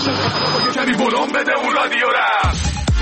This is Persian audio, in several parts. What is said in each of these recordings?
کمی بلوم بده اون رادیو را.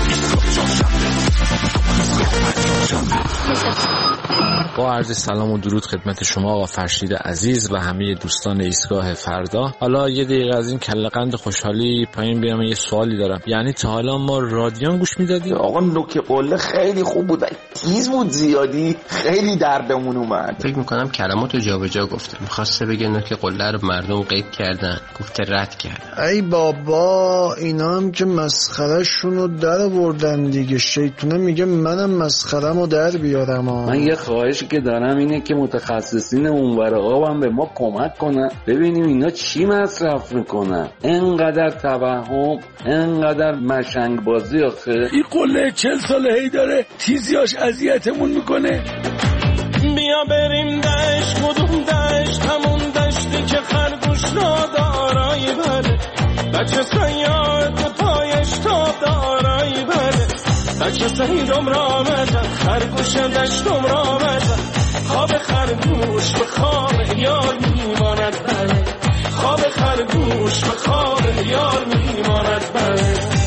با عرض سلام و درود خدمت شما آقا فرشید عزیز و همه دوستان ایستگاه فردا. حالا یه دقیقه از این کله‌قند خوشحالی پایین بیام، یه سوالی دارم. یعنی تا حالا ما رادیو گوش میدادیم؟ آقا نوک قله خیلی خوب بود، تیز بود زیادی، خیلی دردمون اومد. فکر میکنم کلماتو جابجا گفته، میخواسته بگه نوک قله رو مردم قید کردن، گفته رد کردن. ای بابا اینا هم که مسخره شونو در آوردن دیگه. شیطونه میگه منم مسخره‌مو در بیارم. من یه خواهشی که دارم اینه که متخصصین اونور آبم به ما کمک کنن ببینیم اینا چی مصرف میکنن. انقدر توهم، انقدر مشنگ بازی. آخه این قله 40 ساله هی داره تیزیاش اذیتمون میکنه. بیا بریم دشت، کدوم دشت؟ همون دشتی که خرگوش نادارایی بره، بچه سیاد پایش تا دارایی بره، بچه سیدم را مزن، خرگوش دشتم را مزن، خواب خرگوش به خواب یار میماند بره، خواب خرگوش به خواب یار میماند بره.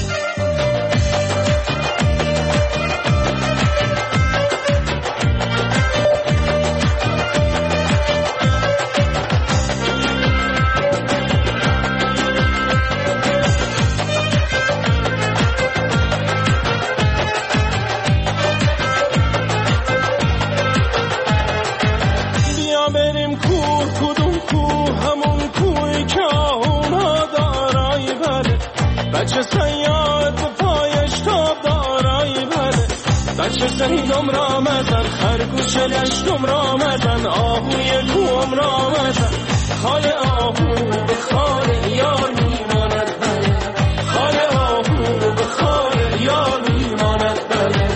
بچه سیاد پایش تاب دارایی بره، بچه سیدم را مزن، خرگوش دشتم را مزن، آهوی کوم را مزن، خال آهو به خال یار میماند بره، خال آهو به خال یار میماند بره.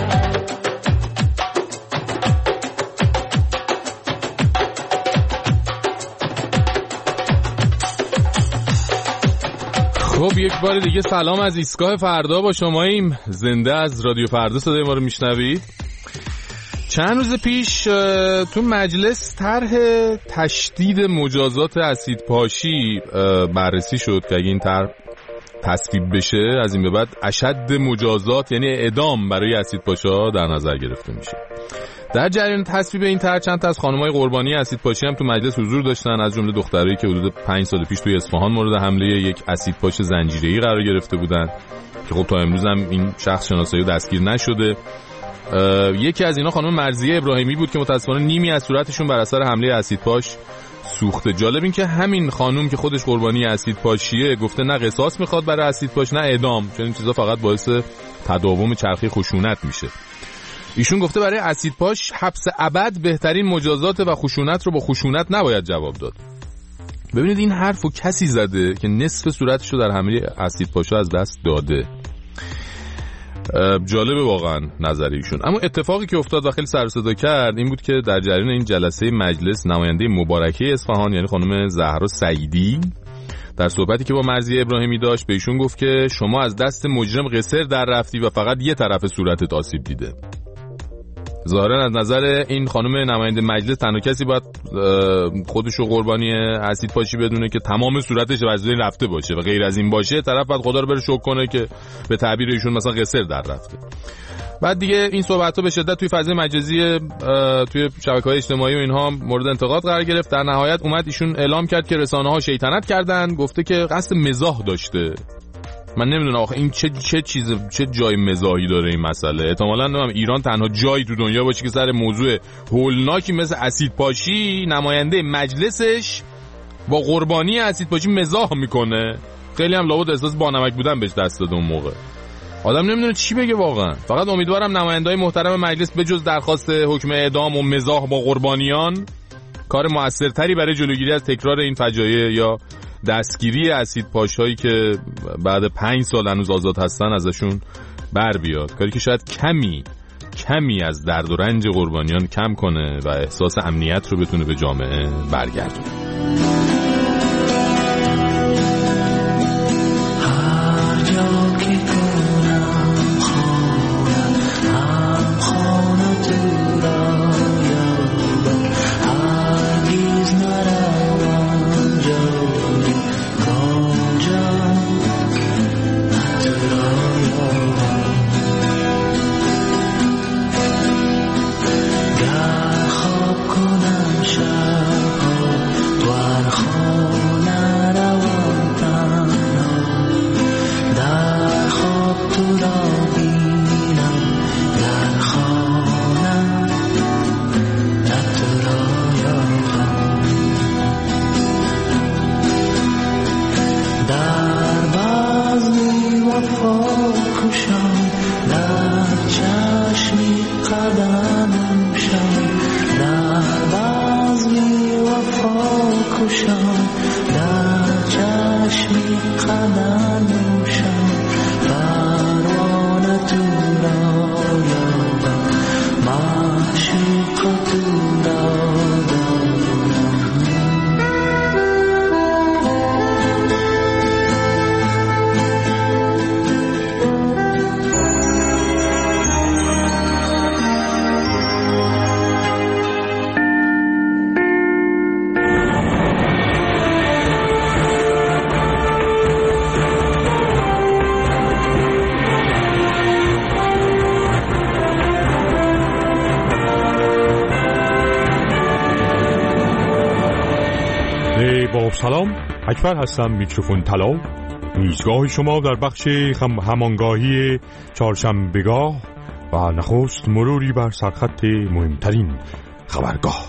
خب یک بار دیگه سلام از ایستگاه فردا، با شماییم. زنده از رادیو فردا صدای ما رو میشنوید. چند روز پیش تو مجلس طرح تشدید مجازات اسیدپاشی بررسی شد که اگه این طرح تصویب بشه از این به بعد اشد مجازات یعنی اعدام برای اسیدپاشا در نظر گرفته میشه. در جریان تصویب این طرح چند تا از خانم‌های قربانی اسیدپاشی هم تو مجلس حضور داشتن، از جمله دخترایی که حدود 5 سال پیش توی اصفهان مورد حمله یک اسیدپاش زنجیره‌ای قرار گرفته بودن که خب تا امروز هم این شخص شناسایی و دستگیر نشده. یکی از اینا خانم مرضیه ابراهیمی بود که متأسفانه نیمی از صورتشون بر اثر حمله اسیدپاش سوخته. جالب این که همین خانم که خودش قربانی اسیدپاشیه گفته نه قصاص میخواد برای اسیدپاش نه اعدام، چون این چیزا فقط باعث تداوم چرخه خشونت میشه. ایشون گفته برای اسیدپاش حبس ابد بهترین مجازات و خشونت رو با خشونت نباید جواب داد. ببینید این حرفو کسی زده که نصف صورتش رو در حمله اسیدپاشا از دست داده. جالبه واقعا نظر ایشون. اما اتفاقی که افتاد و خیلی سر و صدا کرد این بود که در جریان این جلسه مجلس نماینده مبارکه اصفهان یعنی خانم زهرا سعیدی در صحبتی که با مرضیه ابراهیمی داشت به ایشون گفت که شما از دست مجرم قصر در رفتی و فقط یه طرف صورتت آسیب دیده. ظاهرا از نظر این خانم نماینده مجلس تنها کسی باید خودشو قربانی اسیدپاشی بدونه که تمام صورتش از بین رفته باشه و غیر از این باشه طرف باید خدا رو بره شکر کنه که به تعبیر ایشون مثلا قصر در رفته. بعد دیگه این صحبت‌ها به شدت توی فضای مجازی توی شبکه‌های اجتماعی و اینها مورد انتقاد قرار گرفت. در نهایت اومد ایشون اعلام کرد که رسانه‌ها شیطنت کردن، گفته که قصد مزاح داشته. من نمیدونم آخه این چه جای مزاحی داره این مسئله. احتمالاً نمیدونم ایران تنها جایی تو دنیا باشه که سر موضوع هولناکی مثل اسیدپاشی نماینده مجلسش با قربانی اسیدپاشی مزاح میکنه. خیلی هم لابد احساس بانمک بودن بهش دست داده اون موقع. آدم نمیدونه چی بگه واقعا. فقط امیدوارم نماینده‌های محترم مجلس بجز درخواست حکم اعدام و مزاح با قربانیان کار موثرتری برای جلوگیری از تکرار این فجایع یا دستگیری اسیدپاشایی که بعد 5 سال هنوز آزاد هستن ازشون بر بیاد. کاری که شاید کمی از درد و رنج قربانیان کم کنه و احساس امنیت رو بتونه به جامعه برگردونه. سلام، اکبر هستم، میکروفون طلا. میزگاه شما در بخش همانگاهی چهارشنبهگاه و نخست مروری بر سرخط مهمترین خبرگاه.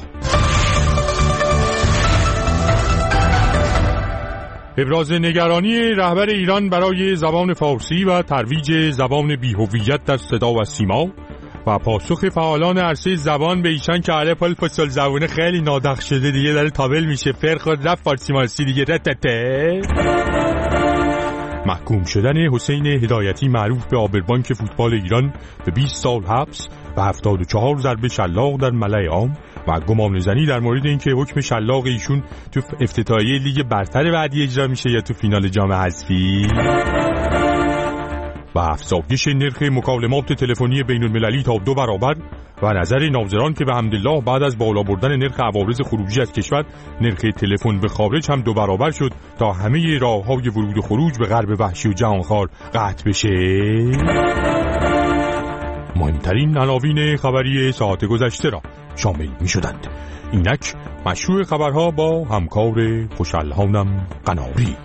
ابراز نگرانی رهبر ایران برای زبان فارسی و ترویج زبان بی‌هویت در صدا و سیما و پاسخ فعالان عرصه زبان به ایشان که علی پل فصل زبونه خیلی نادخ شده دیگه، داره تابل میشه، فرخ رفت فارسی مارسی دیگه رتته. محکوم شدن حسین هدایتی معروف به آبربانک فوتبال ایران به 20 سال حبس و 74 ضربه شلاق در ملأ عام و گمانه‌زنی در مورد اینکه حکم شلاق ایشون تو افتتاحیه لیگ برتر بعدی اجرا میشه یا تو فینال جام حذفی. و افزایش نرخ مکالمات تلفنی بین‌المللی تا 2 برابر و نظر ناظران که به حمدالله بعد از بالا بردن نرخ عوارض خروجی از کشور نرخ تلفن به خارج هم 2 برابر شد تا همه راه‌های ورود و خروج به غرب وحشی و جهانخوار قطع بشه. مهمترین عناوین خبری ساعت گذشته را شامل می‌شدند. اینک مشروع خبرها با همکار خوش‌الحانم قناری.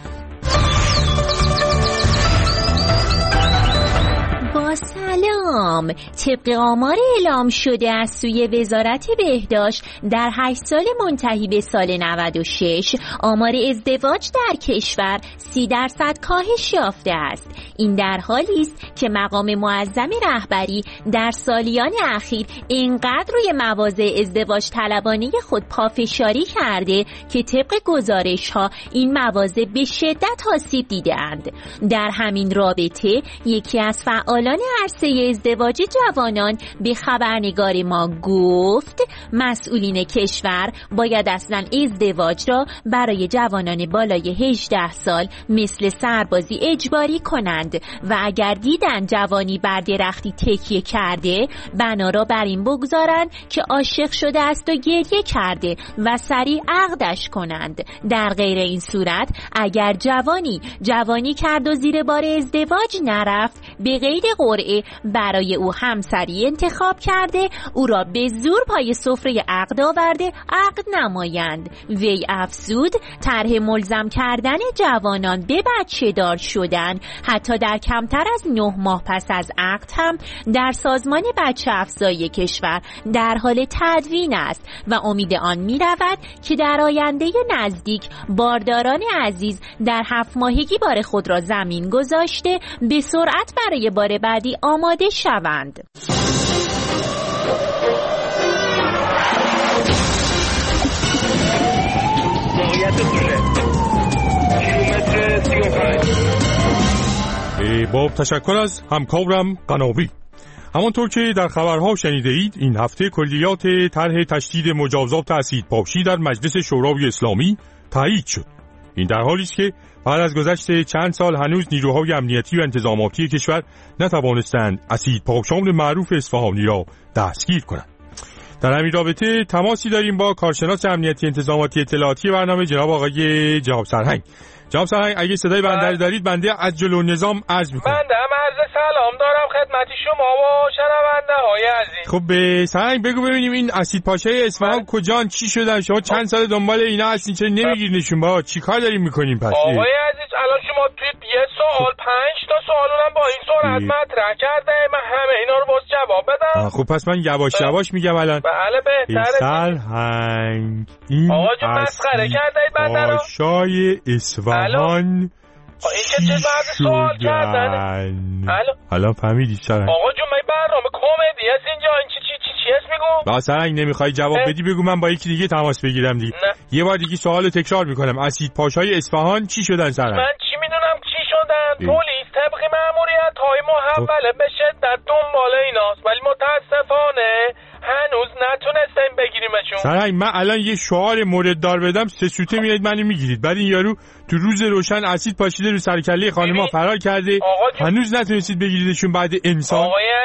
سلام. طبق آمار اعلام شده از سوی وزارت بهداشت در 8 سال منتهی به سال 96 آمار ازدواج در کشور 30% کاهش یافته است. این در حالی است که مقام معظم رهبری در سالیان اخیر اینقدر روی مواضع ازدواج طلبانه خود پافشاری کرده که طبق گزارش‌ها این مواضع به شدت آسیب دیده‌اند. در همین رابطه یکی از فعالان عرصه ازدواج جوانان به خبرنگار ما گفت مسئولین کشور باید اصلا ازدواج را برای جوانان بالای 18 سال مثل سربازی اجباری کنند و اگر دیدن جوانی بر درختی تکیه کرده بنا را بر این بگذارند که عاشق شده است و گریه کرده و سریع عقدش کنند. در غیر این صورت اگر جوانی کرد و زیر بار ازدواج نرفت، به غیر قرعه برای او همسری انتخاب کرده، او را به زور پای سفره عقد آورده عقد نمایند. وی افزود طرح ملزم کردن جوانان به بچه دار شدن حتی در کمتر از 9 ماه پس از عقد هم در سازمان بچه افزایی کشور در حال تدوین است و امید آن می رود که در آینده نزدیک بارداران عزیز در 7 ماهگی بار خود را زمین گذاشته به سرعت برای بار بعدی آماده شوند. با تشکر از همکارم قناوی. همانطور که در خبرها شنیده اید این هفته کلیات طرح تشدید مجازات اسیدپاشی در مجلس شورای اسلامی تایید شد. این در حالی است که بعد از گذشت چند سال هنوز نیروهای امنیتی و انتظاماتی کشور نتوانستند اسیدپاشان معروف اصفهانی را دستگیر کنند. در همین رابطه تماسی داریم با کارشناس امنیتی انتظاماتی اطلاعاتی برنامه جناب آقای جناب سرهنگ. جناب سرهنگ اگه صدای بنده دارید بنده از جلو نظام عرض می‌کنم. بنده هم عرض سلام دارم خدمت شما و شنونده های عزیز. خب به سرهنگ بگو ببینیم این اسیدپاشای اصفهان کجان چی شدن؟ شما چند سال دنبال اینا هستین چرا نمیگیرنشون؟ با چی کار داریم می‌کنیم پس؟ آقای عزیز الان شما توی یه سوال 5 تا سوالونم با این سرعت مطرح کرده من همه اینا رو باز جواب بدم. خب پس من یواش یواش میگم الان. بله بهتره. سرهنگ این آقا جون مسخره کردید بنده رو. پاشای اصفهان این چه بعد سوال کردن؟ الان فهمیدی سرهنگ؟ آقا جون من برنامه کمدی هست اینجا این چی اسم میگو؟ با سرهنگ نمیخوای جواب بدی بگو من با یکی دیگه تماس بگیرم دیگه. یه بار دیگه سوالو تکرار میکنم. اسیدپاشای اصفهان چی شدن سرهنگ؟ من چی میدونم چی شدن؟ پلیس طبق مأموریت های محوله به شدت دنبال ایناست ولی متاسفانه هنوز نتونستیم بگیریمشون. سرهنگ من الان یه شعار مورد دار بدم 3 سوته میاد منو میگیرید. بعد این یارو تو روز روشن اسید پاشیده رو سرکله خانم‌ها فرار کرده هنوز نتونستید بگیریدشون بعد امسال. آقای عزیز این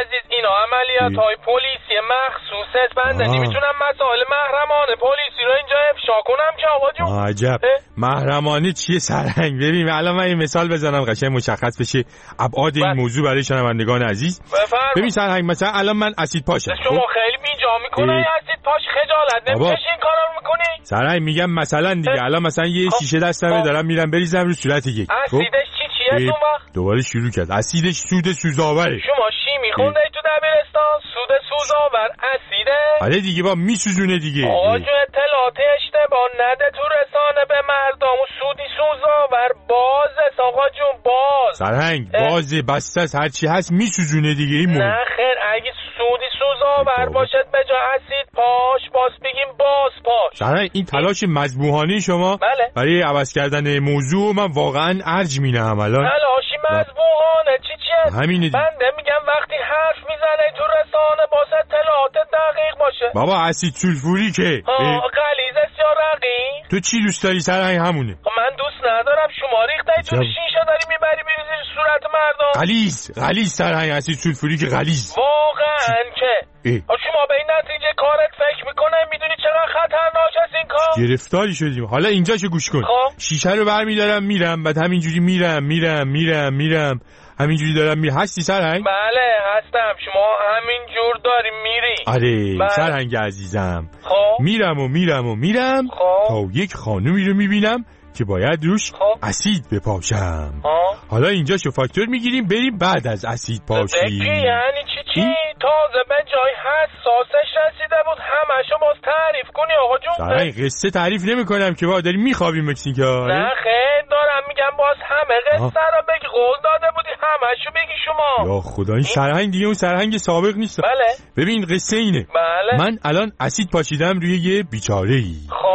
اینا عملیات‌های پلیسی مخصوصه. بنده نمیتونم مسائل محرمانه پلیسی رو اینجا افشا کنم که آقا جون. عجب محرمانه چیه سرهنگ؟ ببین الان من یه مثال بزنم قشنگ مشخص بشه ابعاد این موضوع برای شنوندگان عزیز. ببین سرهنگ مثلا الان من اسید پاشم، شما خیلی بیجا میکنه اسید پاش، خجالت نمیکشی این کارا رو میکنی؟ سرهنگ میگم مثلا دیگه الان مثلا یه شیشه دستمه دارم میرم بریزم رو صورت یک. اسیدش چیه اون وقت؟ دوباره شروع کرد. اسیدش سود سوزاوره. شما شیمی خونده تو دبیرستان؟ سود سوزاور اسیده؟ آره دیگه با میسوزونه دیگه. آقا جون اطلاعات اشتباه نده تو رسانه به مردم. و سودی سوزاور بازه آقا جون، باز سرهنگ بازه بسته است هرچی هست میسوزونه دیگه. این نه خیر اگه سودی سوزاور باشد به جا اسید پاش باز بگیم باز پاش. سرهنگ این تلاش مذبوحانه شما برای عوض کردن موضوع من واقعا ارج مینم الان. تلاشی مذبوحانه چیه؟ همینه دیگه. بنده میگم وقتی حرف میزنه تو رسانه باشه اطلاعات دقیق باشه. بابا اسید سولفوری که غلیظ است یا رقیق؟ تو چی دوست داری سرهنگ؟ همونه. من دوست ندارم. شما ریختای تو شیشه داری میبری بریزی صورت مردم. غلیظ سرهنگ اسید سولفوری که غلیظ. واقعا که شما به این نتیجه کارت فکر میکنه؟ میدونی چقدر خطرناک است این کار؟ گرفتاری شدیم. حالا اینجاشو گوش کن. شیشه رو برمیدارم میرم، بعد همینجوری میرم همینجوری دارم میرم. هستی سرهنگ؟ بله هستم. شما همینجور داری میری؟ آره سرهنگ عزیزم. میرم تا یک خانومی رو میبینم که باید روش اسید بپاشم. حالا اینجاشو فاکتور میگیریم بریم بعد از اسید پاشی. یعنی چی؟ تازه به جای حساسش رسیده بود همشو باز تعریف کنی آقا جون؟ سرهنگ قصه تعریف نمیکنم که با داریم میخوابیم مکسین که نه خیر دارم میگم باز همه قصه رو بگی. قول داده بودی همشو بگی شما. یا خدا این سرهنگ دیگه اون سرهنگ سابق نیست. بله ببین قصه اینه. بله من الان اسید پاشیدم روی یه بیچاره‌ای.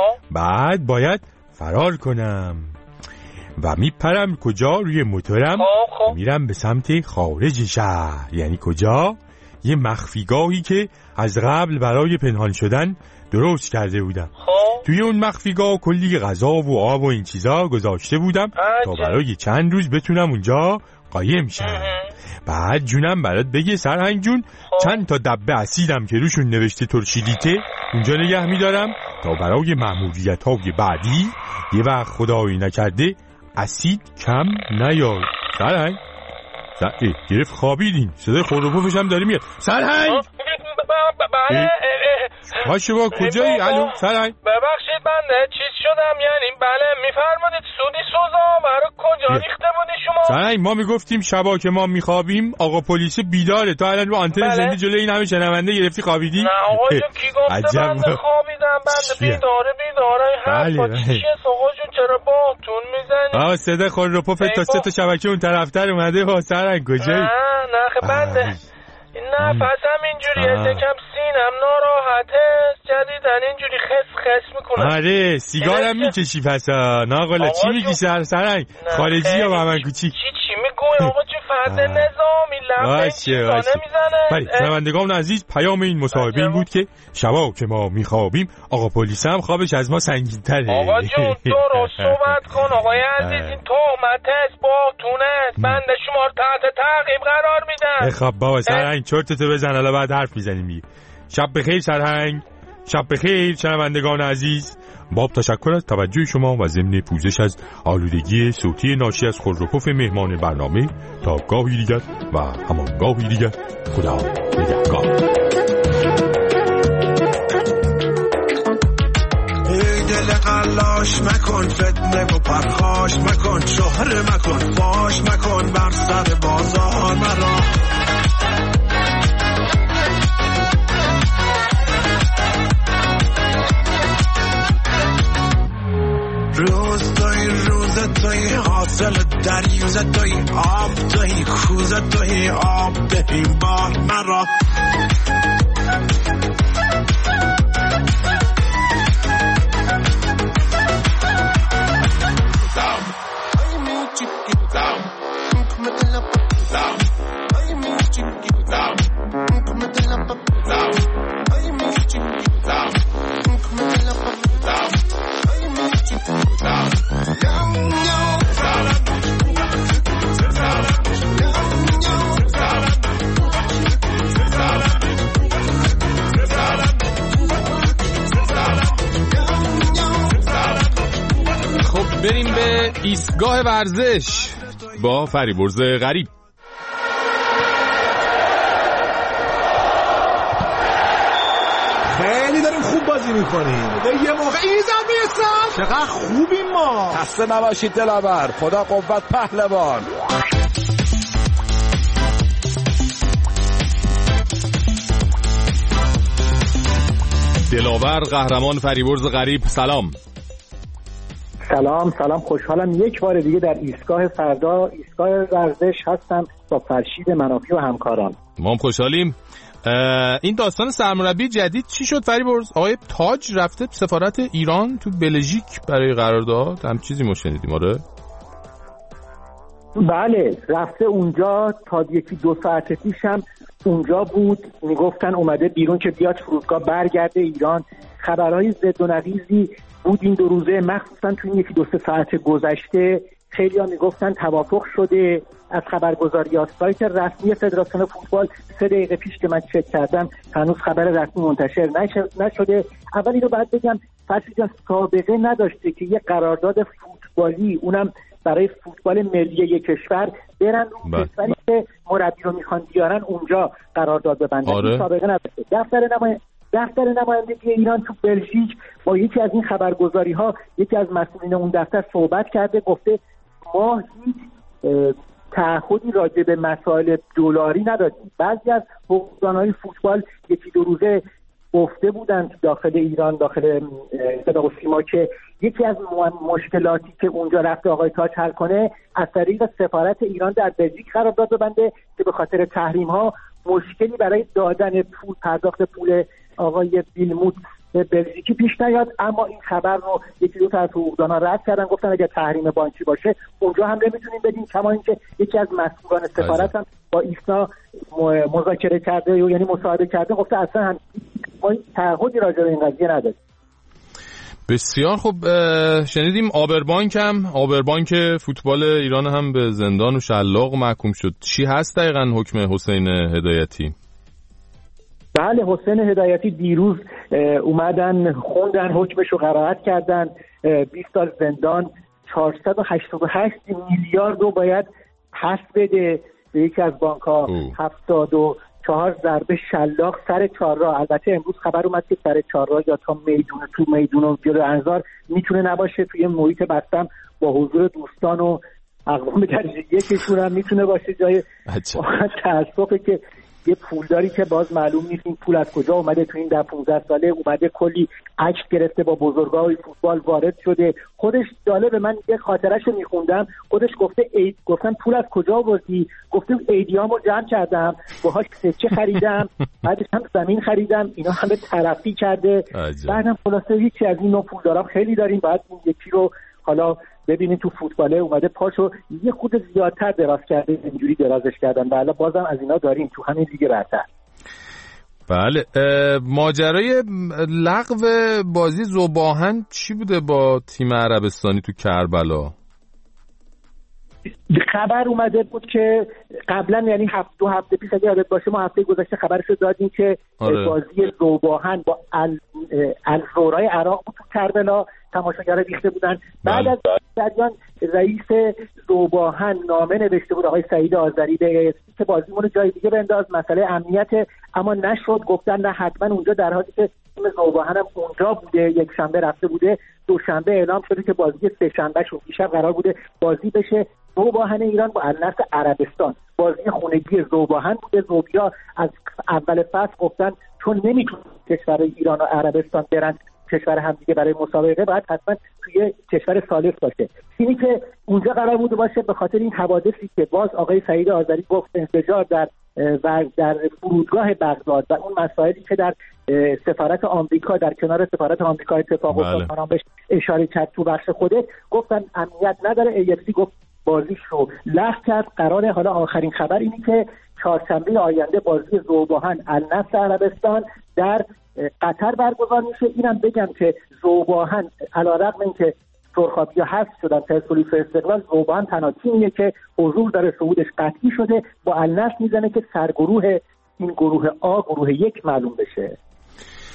بعد باید فرار کنم و میپرم کجا؟ روی موتورم. میرم به سمت خارج شهر. یعنی کجا؟ یه مخفیگاهی که از قبل برای پنهان شدن درست کرده بودم. توی اون مخفیگاه کلی غذا و آب و این چیزا گذاشته بودم تا برای چند روز بتونم اونجا قایم شم. بعد جونم برات بگه سرهنگ جون چند تا دبه اسیدم که روشون نوشته ترشیلیته اونجا نگه میدارم تا برای مأموریت‌های بعدی یه وقت خدایی نکرده اسید کم نیاد. سرهنگ گرفت خوابیدین. صدای خروپوفش هم داره میاد. سرهنگ بله هاشو با کجایی؟ الو سرهنگ ببخشید بنده چیز شدم یعنی بله میفرمودید سودی سوزاور کجا ریخته بودی شما؟ سرهنگ ما میگفتیم شبا که ما میخوابیم آقا پلیس بیداره. تو الان رو آنتن زنده جلوی این همه شنونده گرفتی خوابیدی؟ نه آقا جو کی گفته بنده خوابیدم؟ بنده بیداره حرفا چیه آقا جون چرا باهاتون میزنی؟ صدا خروپوف تا 3 تا شبکه اون طرفتر اومده. ها سرهنگ کجایی؟ نه بنده نفسم اینجوریه یکم سینم ناراحته جدیدن اینجوری خس میکنه. آره سیگارم میکشی پسا ناقلا. چی میگی سرهنگ؟ خارجی یا بهمن کوچی؟ چی میگوی آقا چی فرد نظامی لمبه چیزا نمیزنه؟ بله شنوندگان عزیز پیام این مصاحبه این بود که شبا که ما میخوابیم آقا پلیس هم خوابش از ما سنگین تره. آقا جون درست صحبت کن آقای عزیز. این تهمت است باهاتونه. بنده شما رو تحت تعقیب قرار میدم. خب بابا سرهنگ چرتتو بزن حالا بعد حرف میزنیم دیگه. شب بخیر سرهنگ. شب بخیر شنوندگان عزیز. با تشکر از توجه شما و ضمن پوزش از آلودگی صوتی ناشی از خروپوف مهمان برنامه تا گاهی دیگر و همان گاهی دیگر خدا نگهدار. ای دل قلاش مکن فتنه و پرخاش مکن شهر مکن فاش مکن بر سر بازار مرا. روز توی حاصل دریوزه توی آب توی کوزه توی آب بهیم بار مرا. ایستگاه ورزش با فریبرز غریب. خیلی داریم خوب بازی میکنیم. یه موقع ایزن میرسن. چقدر خوبیم ما. خسته نباشید دلاور. خدا قوت پهلوان. دلاور قهرمان فریبرز غریب، سلام. سلام، خوشحالم یک بار دیگه در ایستگاه فردا، ایستگاه ورزش هستم با فرشید منافی و همکاران. ما هم خوشحالیم. این داستان سرمربی جدید چی شد فریبرز؟ آقای تاج رفته سفارت ایران تو بلژیک برای قرارداد، هم چیزی ما شنیدیم. آره بله، رفته اونجا تا یکی 2 ساعت پیش هم اونجا بود. میگفتن اومده بیرون که بیاد فرودگاه برگرده ایران. خبرهای زد و نقیضی بود این 2 روزه، مخصوصا تو این 1-2 ساعت گذشته. خیلی ها میگفتن توافق شده. از خبرگزاریات سایت رسمی فدراسیون فوتبال 3 دقیقه پیش که من چک کردم هنوز خبر رسمی منتشر نشده. اولی رو باید بگم فرشید جان سابقه نداشته که یه قرارداد فوتبالی، اونم برای فوتبال ملی یک کشور، برن اون کشوری که مربی رو میخوان بیارن اونجا قرارداد ببندن. آره. سابقه نداشته. دفتر نمایندگی ایران تو بلژیک با یکی از این خبرگزاری ها، یکی از مسئولین اون دفتر صحبت کرده، گفته ما هیچ تعهدی راجع به مسائل دلاری نداشتیم. بعضی از حقوقدانهای فوتبال 1-2 روزه گفته بودن داخل ایران، داخل صدا و سیما، که یکی از مشکلاتی که اونجا رفته آقای تاج حل کنه از طریق سفارت ایران در بلژیک قرارداد ببنده که به خاطر تحریم ها مشکلی برای دادن پول، پرداخت پول آقای بیلموت به بلژیکی پیش نیاد. اما این خبر رو 1-2 تا از حقوقدانان رد کردن، گفتن اگر تحریم بانکی باشه اونجا هم نمیتونیم بدیم. کما اینکه یکی از مسئولان سفارت هم با ایسنا مذاکره کرده، یعنی مصاحبه کرده، گفته اصلا هم ما تعهدی راجع به این قضیه نداریم. بسیار خوب. شنیدیم آبربانک فوتبال ایران هم به زندان و شلاق محکوم شد. چی هست دقیقاً حکم حسین هدایتی؟ بله، حسین هدایتی دیروز اومدن خوندن حکمشو قرائت کردن. 20 سال زندان، 488 میلیارد رو باید پس بده به یکی از بانک‌ها، 74 ضربه شلاق سر چهارراه. البته امروز خبر اومد که سر چهارراه یا تا میدون و جلو انظار میتونه نباشه، توی محیط بستم با حضور دوستان و اقوام درجه یکشون هم میتونه باشه. جای تأسفه که یه پولداری که باز معلوم نیست این پول از کجا اومده، تو این 10-15 ساله اومده کلی عکس گرفته، با بزرگای فوتبال وارد شده. خودش جالبه، من یه خاطره‌شو میخوندم، خودش گفتن پول از کجا آوردی؟ گفته ایدیامو جمع کردم، باهاش سکه خریدم، بعدش هم زمین خریدم، اینا همه ترفی کرده. بعدم خلاصه هیچی از این نوع پولدارا خیلی داریم، بعد این یکی رو حالا ببینید تو فوتباله اومده پاشو یه خود زیادتر دراز کرده، اینجوری درازش کردن. بله بازم از اینا داریم تو همین لیگ برتر. بله. ماجرای لغو بازی ذوب‌آهن چی بوده با تیم عربستانی تو کربلا؟ خبر اومده بود که قبلا، یعنی 2 هفته پیش اگه یادت باشه، ما هفته گذشته خبرشو دادیم که بازی ذوب‌آهن با الزورای عراق بود تو کربلا، تماشاگرها ریخته بودن. بعد از جریان رئیس ذوب‌آهن نامه نوشته بود آقای سعید آذری به که بازیمون جای دیگه بنداز، مسئله امنیت، اما نشد. گفتن نه، حتما اونجا، در حالی که تیم ذوب‌آهن هم اونجا بوده، یک شنبه رفته بوده، دوشنبه اعلام شده که بازی سه‌شنبه شون دیشب قرار بوده بازی بشه. ذوب‌آهن ایران با النصر عربستان، بازی خونگی ذوب‌آهن بوده. ذوبیا از اول فصل گفتن چون نمیتونن کشور ایران و عربستان برن کشور همدیگه برای مسابقه، باید حتما توی کشور ثالث باشه. اینی که اونجا قرار بوده باشه، به خاطر این حوادثی که باز آقای سعید آذری گفت انفجار در فرودگاه بغداد و اون مسائلی که در سفارت آمریکا، در کنار سفارت آمریکا اتفاق افتاد، بله. بهش اشاره کرد تو بخش خوده، گفتن امنیت نداره. AFC گفت بازیش رو لغو کرد. قراره حالا آخرین خبر اینی که چهارشنبه آینده بازی ذوب‌آهن النصر عربستان در قطر برگزار میشه. اینم بگم که ذوب‌آهن علیرغم اینکه سرخابی‌ها حذف شدن پرسپولیس استقلال، ذوب‌آهن تنها تیمیه که حضور داره، صعودش قطعی شده، با النصر میزنه که سرگروه این گروه آ، گروه 1 معلوم بشه.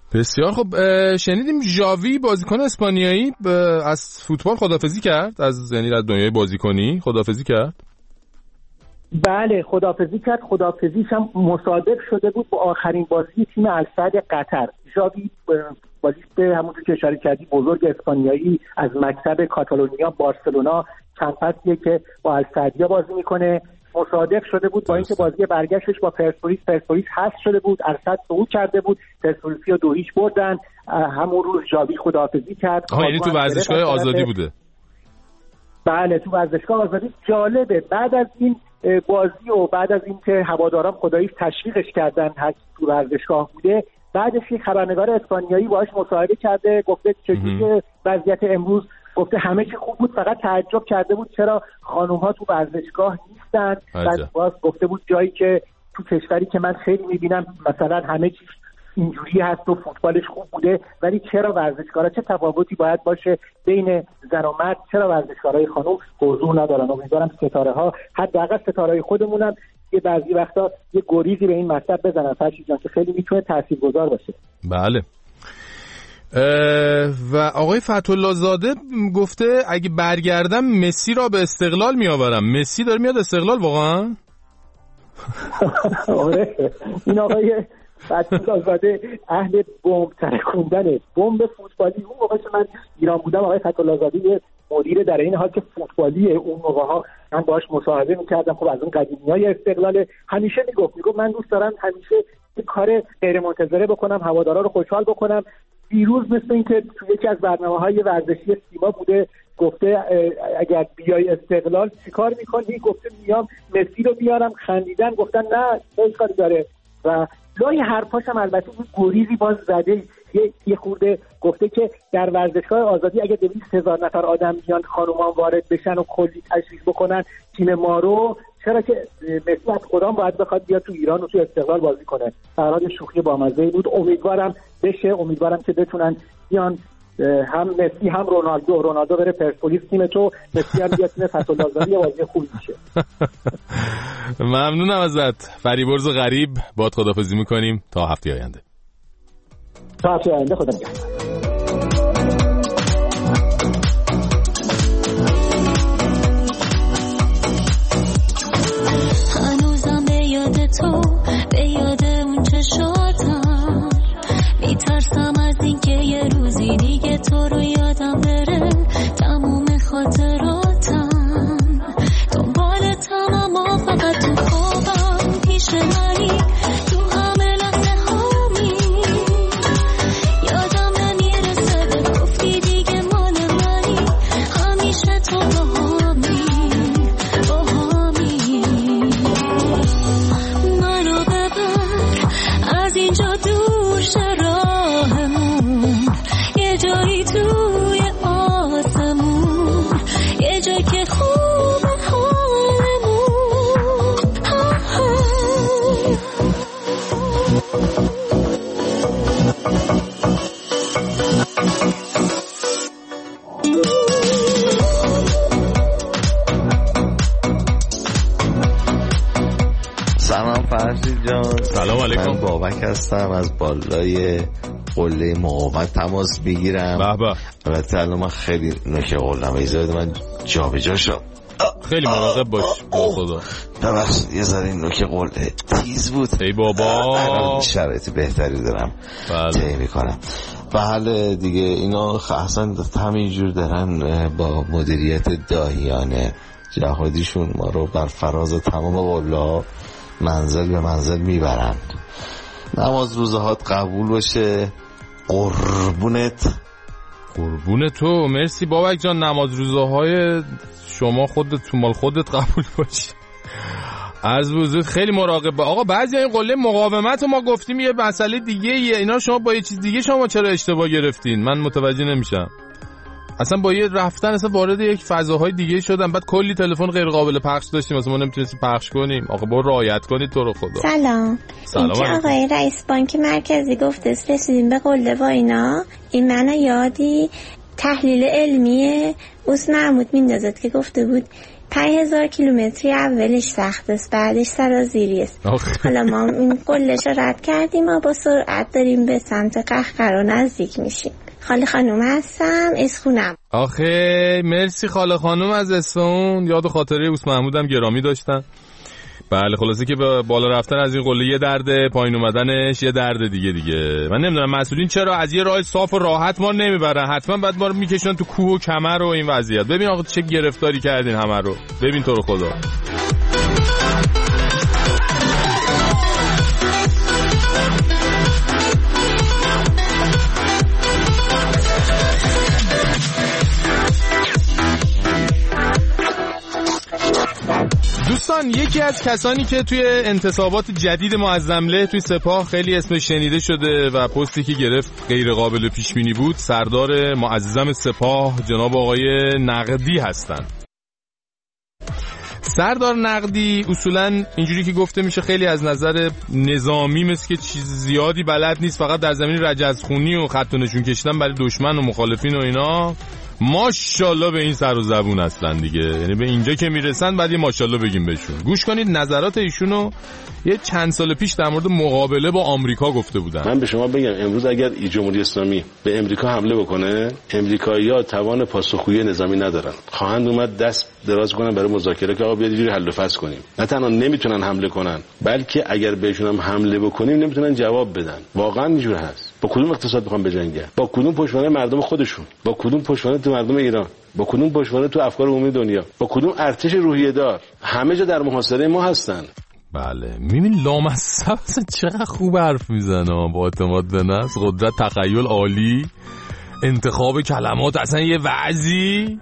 بسیار خب. شنیدیم ژاوی بازیکن اسپانیایی از فوتبال خداحافظی کرد، از یعنی از دنیای بازیکنی خداحافظی کرد. بله خداحافظی کرد. خداحافظیش هم مصادف شده بود با آخرین بازی تیم السعد قطر. ژاوی بازیکن همونطور که اشاره کردی بزرگ اسپانیایی از مکتب کاتالونیا بارسلونا، چند فصلیه که با السعدیا بازی میکنه. مصادف شده بود با اینکه بازی برگشتش با پرسپولیس حذف شده بود، السعد صعود کرده بود، پرسپولیس رو 2-0 بردن. همون روز ژاوی خداحافظی کرد. یعنی تو ورزشگاه آزادی بوده؟ بله تو ورزشگاه آزادی. جالبه بعد از این بازی و بعد از اینکه هواداران خداییش تشویقش کردن هر تو ورزشگاه بوده، بعدش یک خبرنگار اسپانیایی باهاش مصاحبه کرده، گفته چجوری وضعیت امروز، گفته همه چی خوب بود، فقط تعجب کرده بود چرا خانوم‌ها تو ورزشگاه نیستن. بعد باز گفته بود جایی که تو کشوری که من خیلی می‌بینم مثلا همه چی اینجوری هست و فوتبالش خوب بوده، ولی چرا ورزشکارا چه تفاوتی باید باشه بین زن و مرد، چرا ورزشکارای خانم حضور ندارن؟ امیدوارم ستاره‌ها حداقل ستاره‌های خودمونم یه بعضی وقتا یه گریزی به این مطلب بزنن فرشید جان، که خیلی میتونه تاثیرگذار باشه. بله. و آقای فتح‌الله زاده گفته اگه برگردم مسی را به استقلال میآورم. مسی داره میاد استقلال واقعا؟ آره این آقای فتح‌الله زاده اهل بمب ترکوندنه، بمب فوتبالی. اون موقع که من ایران بودم آقای فتح‌الله زاده یه مدیر در این حال که فوتبالیه، اون موقع‌ها من باهاش مصاحبه می‌کردم. خب از اون قدیمیای استقلال همیشه میگفت من دوست دارم همیشه یه کار غیر منتظره بکنم، هوادارا رو خوشحال بکنم. دیروز مثل این که تو یکی از برنامه‌های ورزشی سیما بوده گفته اگر بیای استقلال چیکار می‌کنی؟ گفته میام مسی رو بیارم. خندیدن گفتن نه چه کاری داره. و لای حرفاش هم البته اون گریزی باز زده یه خورده گفته که در ورزشگاه آزادی اگه 200,000 نفر آدم بیان خانومان وارد بشن و کلی تشویق بکنن تیم ما رو، چرا که مسی از خودم باید بخواد بیاد تو ایران و تو استقلال بازی کنه؟ در حال شوخی بامزه بود. امیدوارم بشه، امیدوارم که بتونن بیان هم مسی هم رونالدو بره پرسپولیس تیم تو، مسی هم بیاد تیم فتح‌الله زاده بازی خوبی میشه. ممنونم ازت فریبرز غریب. باهات خداحافظی میکنیم تا هفته آینده. تا هفته آینده خدا نگهدار. هنوزم به یاد تو، به یاد اون چشاتم، میترسم از این که یه روزی دیگه تو رو یادم بره. تموم خاطراتم دنبالتم اما فقط تو خوابم پیش منی، تو همه لحظه هامی یادم نمیرسه به گفتی دیگه مال منی، همیشه تو باهامی منو ببر از اینجا دور شه راهمون، یه جایی توی آسمون، یه جایی که خوبه حالمون. سلام فرشید جان. سلام علیکم. من بابک هستم از بالای قله مقاومت تماس میگیرم. البته الان من خیلی نوک قلم، ایزاد من جا به جا شم. خیلی مراقب باش خدا. ببخشید یه ذره این نوک قله تیز بود. ای بابا شرایط بهتری دارم طی میکنم. بله دیگه اینا اصلا همینجور دارن با مدیریت داهیانه جهادیشون ما رو بر فراز تمام قله منزل به منزل میبرند. نماز روزهات قبول باشه. قربونت تو. مرسی بابک جان. نماز روزهای شما خودت تو مال خودت قبول باشه. عرض بزرگ خیلی مراقب. آقا بعضی این قله مقاومت رو ما گفتیم یه مسئله دیگه اینا، شما با یه چیز دیگه شما چرا اشتباه گرفتین؟ من متوجه نمیشم. اصلا با یه رفتن اصلا وارد یک فضاهای دیگه شدن، بعد کلی تلفن غیر قابل پخش داشتیم مثلا ما نمیتونستیم پخش کنیم. آقا برو رعایت کنید تو رو خدا. سلام. این که آقای رئیس بانک مرکزی گفته رسیدیم به قله و اینا، این منو یادی تحلیل علمی اوس محمود میندازد که گفته بود 5000 کیلومتری اولش سخت است، بعدش سرازیری است. حالا ما این قله‌ش رو رد کردیم و با سرعت داریم به سمت قهقرا نزدیک میشیم. خاله خانم هستم، اسخونم. آخه مرسی خاله خانم از اصفهان، یاد خاطره اوس محمودم گرامی داشتن. بله خلاصه که بالا رفتن از این قله یه درده، پایین اومدنش یه درده دیگه. من نمیدونم مسئولین چرا از یه راه صاف و راحت ما نمیبرن، حتما بعد ما رو میکشن تو کوه و کمر و این وضعیت. ببین آقا چه گرفتاری کردین همه رو، ببین تو رو خدا. دوستان یکی از کسانی که توی انتصابات جدید معظمله توی سپاه خیلی اسمش شنیده شده و پستی که گرفت غیر قابل پیش بینی بود، سردار معظم سپاه جناب آقای نقدی هستن. سردار نقدی اصولاً اینجوری که گفته میشه خیلی از نظر نظامی مثل که چیز زیادی بلد نیست، فقط در زمین رجزخونی و خط و نشون کشیدن برای دشمن و مخالفین و اینا ماشاءالله به این سر و زبون هستن دیگه. یعنی به اینجا که میرسن بعد یه ماشاءالله بگیم بهشون. گوش کنید نظرات ایشونو یه چند سال پیش در مورد مقابله با آمریکا گفته بودن. من به شما بگم امروز اگر جمهوری اسلامی به امریکا حمله بکنه، امریکایی‌ها توان پاسخگویی نظامی ندارن، خواهند اومد دست دراز کنن برای مذاکره که آقا بیاید یه جوری حل و فصل کنیم. نه تنها نمیتونن حمله کنن، بلکه اگر بهشون هم حمله بکنیم نمیتونن جواب بدن. واقعا اینجوری هست. با کدوم اقتصاد میخوان بجنگن؟ با کدوم پشتوانه مردم خودشون؟ با کدوم پشتوانه تو مردم ایران؟ با کدوم پشتوانه تو افکار عمومی دنیا؟ با کدوم ارتش روحیه دار؟ همه جا در محاصره ما هستن. بله میبین لامصب اصلا چقدر خوب حرف میزنه، با اعتماد به نفس، قدرت تخیل عالی، انتخاب کلمات اصلا یه وعظی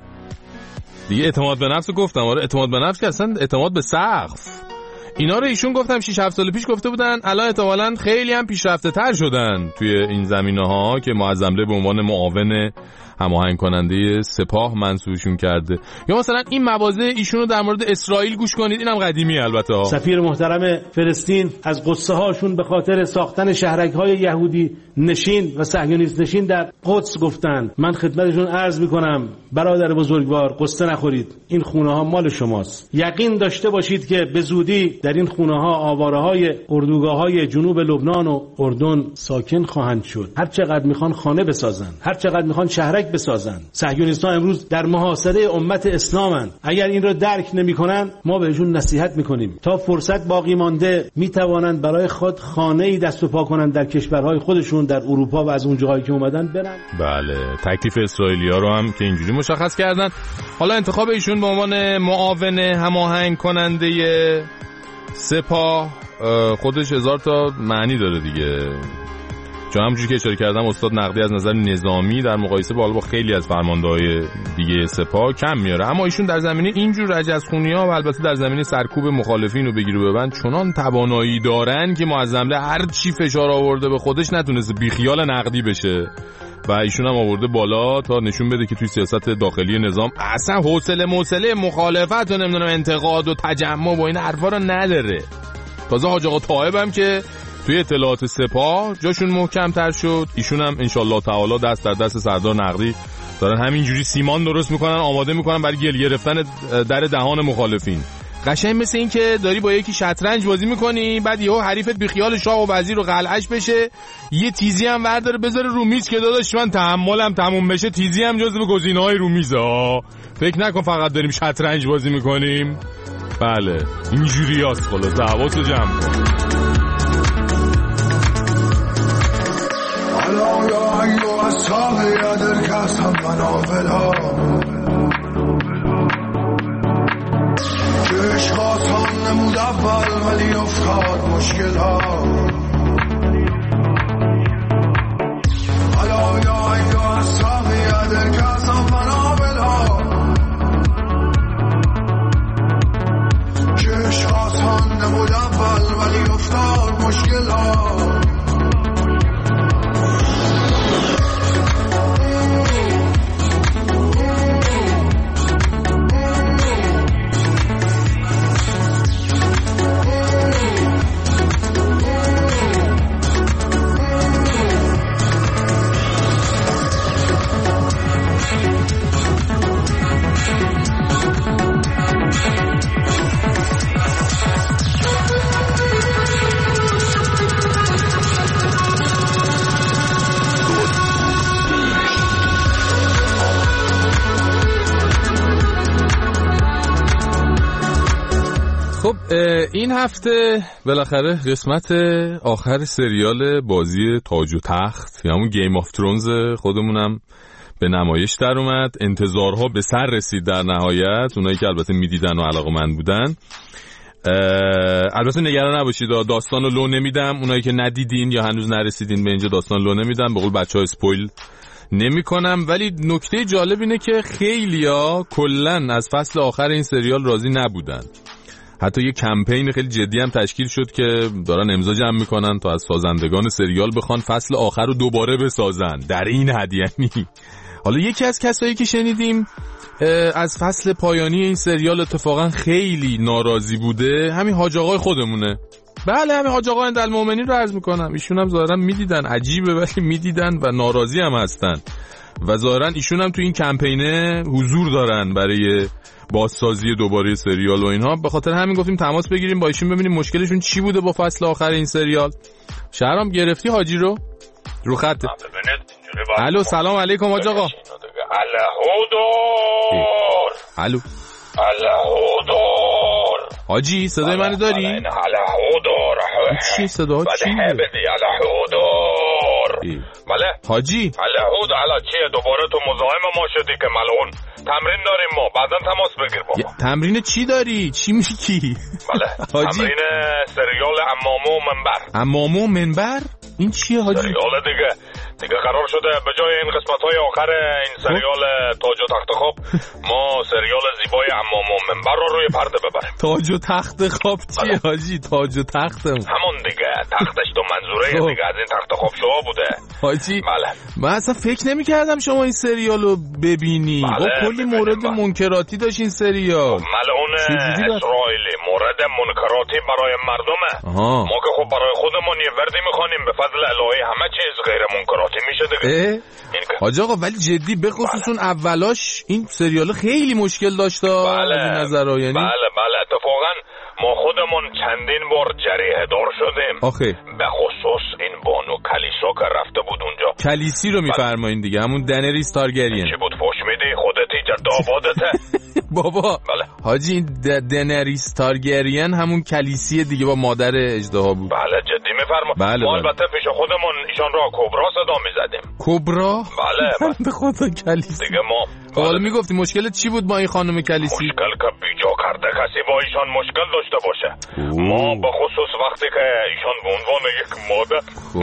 دیگه. اعتماد به نفس رو گفتم، آره اعتماد به نفس که اصلا اعتماد به سقف. اینا رو ایشون گفتم 6-7 سال پیش گفته بودن، الان احتمالاً خیلی هم پیشرفته تر شدن توی این زمینه‌ها که معظمله به عنوان معاون هماهنگ کننده سپاه منصوبشون کرده. یا مثلا این مواضع ایشون رو در مورد اسرائیل گوش کنید، اینم قدیمی البته ها. سفیر محترم فلسطین از قصه هاشون به خاطر ساختن شهرک‌های یهودی نشین و صهیونیست نشین در قدس گفتن. من خدمتشون عرض می‌کنم برادر بزرگوار قصه نخورید، این خونه‌ها مال شماست. یقین داشته باشید که به زودی در این خونه‌ها آواره‌های اردوگاه‌های جنوب لبنان و اردن ساکن خواهند شد. هر چقدر می‌خوان خانه بسازن، هر چقدر می‌خوان شهرک بسازن. صهیونیست‌ها امروز در محاصره امت اسلامن. اگر این رو درک نمی‌کنن ما بهشون نصیحت می‌کنیم تا فرصت باقی مانده می‌توانند برای خود خانه‌ای دست و پا کنند در کشورهای خودشون، در اروپا و از اون جاهایی که اومدن برن. بله تکلیف اسرائیلی‌ها رو هم که اینجوری مشخص کردن. حالا انتخاب ایشون به عنوان معاون هماهنگ کننده سپاه خودش هزار تا معنی داره دیگه. چون همونجوری که اشاره کردم استاد نقدی از نظر نظامی در مقایسه با خیلی از فرمانده‌های دیگه سپاه کم میاره، اما ایشون در زمینه اینجور رجزخونی‌ها و البته در زمینه سرکوب مخالفین رو بگیر و ببند چنان توانایی دارن که معظمله هر چی فشار آورده به خودش نتونسته بیخیال نقدی بشه و ایشون هم آورده بالا تا نشون بده که توی سیاست داخلی نظام اصلا حوصله مخالفت و نمیدونم انتقاد و تجمع و این حرفا رو نداره. تازه حاج آقا طاهب هم که توی اطلاعات سپاه جاشون محکم تر شد، ایشون هم انشالله تعالی دست در دست سردار نقدی دارن همینجوری سیمان درست میکنن، آماده میکنن برای گل گرفتن در دهان مخالفین. قشنگ مثل این که داری با یکی شطرنج بازی میکنی، بعد یهو حریفت بیخیال شاه و وزیر و قلعه‌اش بشه، یه تیزی هم ورداره بذاره رو میز که داداش من تحملم تموم بشه، تیزی هم جزو گزینه‌های رو میزه. فکر نکن فقط داریم شطرنج بازی میکنیم. بله اینجوریاست. خلاص حواسو جمع کن. حالا یا ایو اصحاب یادر کس هم منافلا که اشخاصان نمود اول ولی افتاد مشکل ها. حالا یا ایو اصحاب یادر کس هم منافلا که اشخاصان نمود اول ولی افتاد مشکل ها. خب این هفته بالاخره قسمت آخر سریال بازی تاج و تخت یا همون گیم آف ترونز خودمونم به نمایش در اومد. انتظارها به سر رسید در نهایت، اونایی که البته میدیدن و علاقه‌مند بودن. البته نگران نباشید، داستان رو لو نمیدم. اونایی که ندیدین یا هنوز نرسیدین به اینجا داستان لو نمیدم، به قول بچه‌ها اسپویل نمی کنم. ولی نکته جالب اینه که خیلیا کلن از فصل آخر این سریال راضی نبودن. حتی یه کمپین خیلی جدی هم تشکیل شد که دارن امضا جمع میکنن تا از سازندگان سریال بخوان فصل آخر رو دوباره بسازن. در این حد یعنی. حالا یکی از کسایی که شنیدیم از فصل پایانی این سریال اتفاقا خیلی ناراضی بوده همین حاج آقای خودمونه. بله همین حاج آقای اندالمومنین رو عرض میکنم. ایشون هم ظاهرا میدیدن، عجیبه ولی میدیدن و ناراضی هم هستن و ظاهرا ایشون هم تو این کمپینه حضور دارن برای بازسازی دوباره سریال و اینها. به خاطر همین گفتیم تماس بگیریم با ایشون ببینیم مشکلشون چی بوده با فصل آخر این سریال. شهرام گرفتی حاجی رو خط؟ الو سلام علیکم حاج آقا. الو حاجی صدای منو داری؟ چی صدا چی؟ بله حاجی حالا چیه دوباره تو مزاحم ما شدی که ملعون؟ تمرین داریم ما، بعداً تماس بگیر با ما. تمرین چی داری؟ چی میگی؟ بله حاجی تمرین سریال امامه و منبر. امامه و منبر؟ این چیه حاجی؟ سریال دیگه قرار شده به جای این قسمت‌های آخر این سریال تاج و تخت خواب ما سریال زیبای امامه و منبر رو روی پرده ببریم. تاج و تخت خواب چیه حاجی؟ تاج و تختم همون دیگه، تختش تو منظوره دیگه از این تخت خواب شما بوده حاجی. بله من اصلا فکر نمی‌کردم شما این سریال رو ببینی. با کلی مورد منکراتی داشت این سریال. ملعون اسرائیلی مورد منکراتی برای مردمه. ما که خب برای خودمون یه وردی می‌خوانیم به فضل الهی همه چیز غیر منکراتی میشه دیگه. حاج آقا ولی جدی به خصوص اون اولاش این سریال خیلی مشکل داشت از این نظرها. یعنی بله اتفاقا ما خودمون چندین بار جریحه دار شدیم. آخه به خصوص این بانو کلیسا که رفته بود اونجا. کلیسی رو میفرمایین دیگه، همون دنریس تارگریان. چی بود فوش میدی خودت جد آبادته؟ بابا بله حاجی دنریس تارگریان همون کلیسی دیگه با مادر اژدها بود. بله جدی میفرما. بله ما البته پیش خودمون ایشان را کبرا صدا میزدیم. کبرا؟ بله به خدا کلیسی دیگه ما. حالا میگفتی مشکلت چی بود با این خانم کلیسی؟ مشکل که بیجا کرده کسی با ایشان مشکل داشته باشه. ما به خصوص وقتی که ایشان به عنوان یک مادر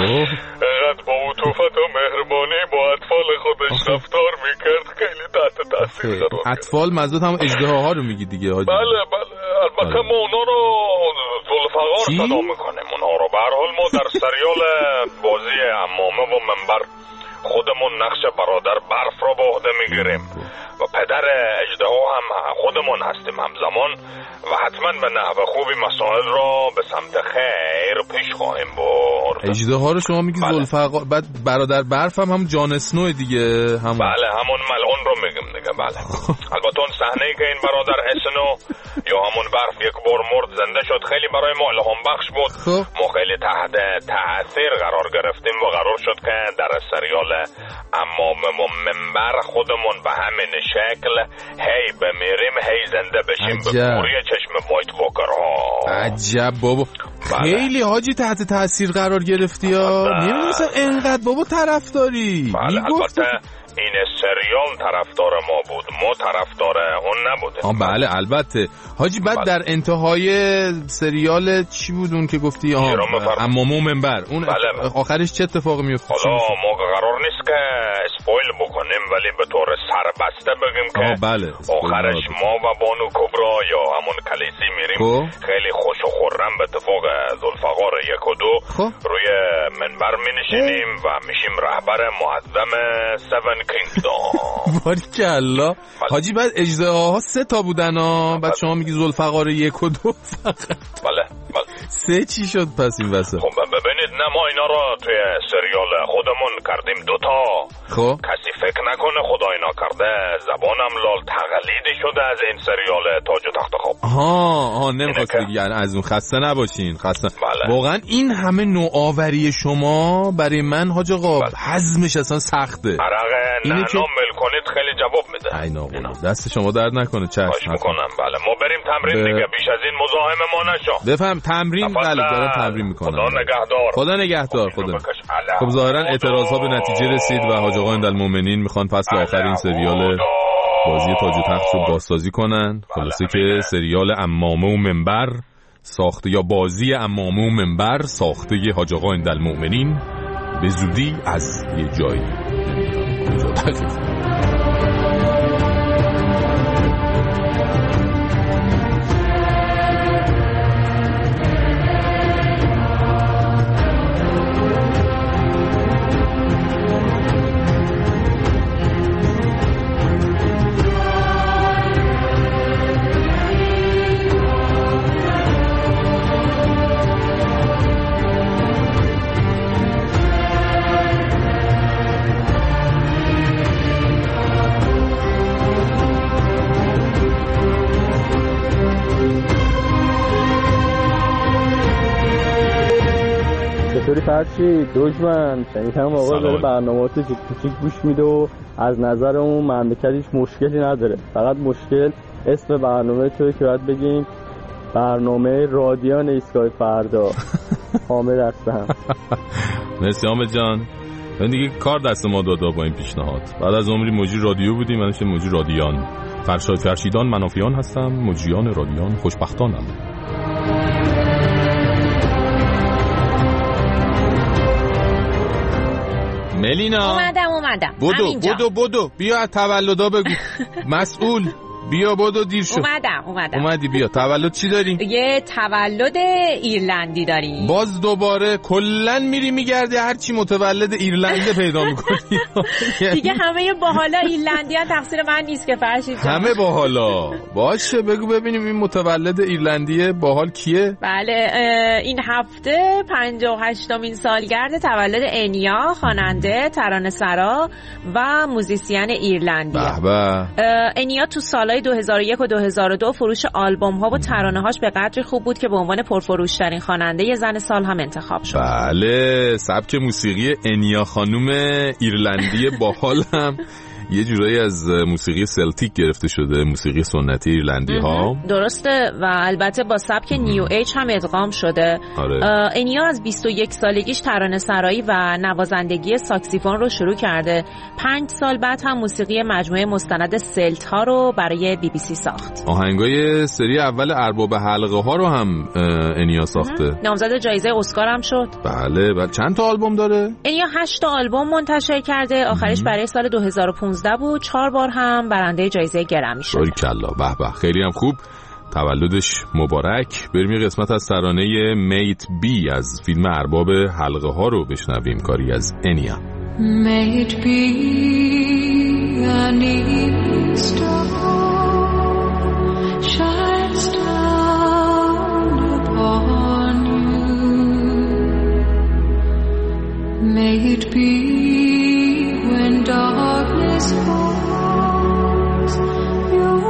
اینقدر با عطوفت و مهربانی با اطفال خودش رفتار میکرد خیلی تحت تاثیر قرار. اطفال منظورت هم اژدهاها رو میگی دیگه حاجی؟ بله البته ما اونا رو ذوالفقار صدا میکنیم. اونها رو به هر حال ما در سریال بازی امامه و منبر خودمون نقش برادر برف را به عهده میگیریم و پدر اژدها هم خودمون هستیم همزمان و حتما به نحو خوبی مسائل را به سمت خیر پیش خواهیم برد. اژدها رو شما میگی ذوالفقار، بعد برادر برف هم جان اسنو دیگه همون. بله همون ملعون رو میگم دیگه. بله البته اون صحنه‌ای که این برادر اسنو یا همون برف یک بار مرد زنده شد خیلی برای ما الهام بخش بود. ما خیلی تحت تاثیر قرار گرفتیم و قرار شد که در سریال امامه و منبر خودمون به همین شکل هی بمیریم هی زنده بشیم به پوری چشم وایت واکرها. عجب بابا. خیلی حاجی تحت تاثیر قرار گرفتی ها. نمیدونستم انقدر بابا طرفداری. البته این سریال طرفدار ما بود، ما طرفدار اون نبودیم. بله البته حاجی. بعد در انتهای سریال چی بود اون که گفتی امامه و منبر اون آخرش چه اتفاقی میفته؟ حالا ما قرار نیست که اسپویل بکنیم ولی به طور سربسته بگیم که آخرش ما و بانو کبرا یا همون کلیسی میریم خیلی خوش و خرم به اتفاق ذوالفقار 1 و 2 روی منبر مینشینیم و میشیم رهبر معظم 7 کینگدام. باریکالله حاجی. بعد اژدهاها 3 تا بودن ها. بعد شما میگی ذوالفقار 1 و 2 فقط. بله 3 چی شد پس این وسط؟ خب ببینید نه ما اینا رو توی سریال خودمون کردیم 2 تا. خب کسی فکر نکنه خدا اینا کرده زبانم لال تقلیدی شده از این سریال تاج و تخت خواب. نمیخواست بگی یعنی از اون خسته نباشین. واقعا این همه نوآوری شما برای من حاج آقا هضمش اصلا سخته. عرق نعنا ملک کنید خیلی جواب میده. دست شما درد نکنه. چشم میکنم. بله ما بریم تمرین دیگه، بیش از این مزاحم ما نشو. بفهم تمرین. بله دارم تمرین میکنم. خدا نگهدار. خب ظاهرا اعتراض ها به نتیجه رسید و حاج آقا عندالمؤمنین میخوان فصل آخر این سریال بازی تاج و تخت رو بازسازی کنن. خلاصه که سریال عمامه و منبر ساخته، یا بازی عمامه و منبر ساخته حاج آقا عندالمؤمنین به زودی از یه جایی فرشید دشمن شنیدم آقا داره برنامه‌ات کوچیک گوش میده و از نظر اون مملکتش مشکلی نداره، فقط مشکل اسم برنامه توی که باید بگیم برنامه رادیان ایستگاه فردا. حامد هستم. مرسی حامد جان. من دیگه کار دست ما دادا با این پیشنهاد. بعد از عمری مجری رادیو بودیم، من میشه مجری رادیان. فرشیدان منافیان هستم، مجریان رادیان خوشبختانم. ملینا اومدم. بدو بیا از تولدا بگو. مسئول بیا بدو دیر شد. اومدی بیا. تولد چی داریم؟ یه تولد ایرلندی داریم. باز دوباره کلن میری میگردی هرچی متولد ایرلنده پیدا میکنی. دیگه همه باحالا ایرلندی ها تقصیر من نیست که فرشید جان. همه باحالا. باشه بگو ببینیم این متولد ایرلندی باحال کیه؟ بله این هفته 58مین سالگرد تولد انیا، خواننده، ترانه‌سرا و موزیسین ایرلندی. انیا تو سالهای 2001 و 2002 فروش آلبوم ها و ترانه هاش به قدری خوب بود که به عنوان پرفروشترین خواننده زن سال هم انتخاب شد. بله سبک موسیقی انیا خانوم ایرلندی باحال هم یه جورایی از موسیقی سلتیک گرفته شده، موسیقی سنتی ایرلندی ها. درسته و البته با سبک نیو ایج هم ادغام شده. انیا از 21 سالگیش ترانه سرایی و نوازندگی ساکسیفون رو شروع کرده. 5 سال بعد هم موسیقی مجموعه مستند سلت ها رو برای بی بی سی ساخت. آهنگای سری اول ارباب حلقه ها رو هم انیا ساخته. نامزد جایزه اسکار هم شد. بله و چند تا آلبوم داره؟ انیا 8 تا آلبوم منتشر کرده. آخرش برای سال 2015 بود. 4 بار هم برنده جایزه گرمی شد. باریکلا به به خیلی هم خوب. تولدش مبارک. بریم یه قسمت از ترانه میت بی از فیلم ارباب حلقه ها رو بشنویم، کاری از انیا. May it be an evening star shines down upon you. May it be when darkness falls, your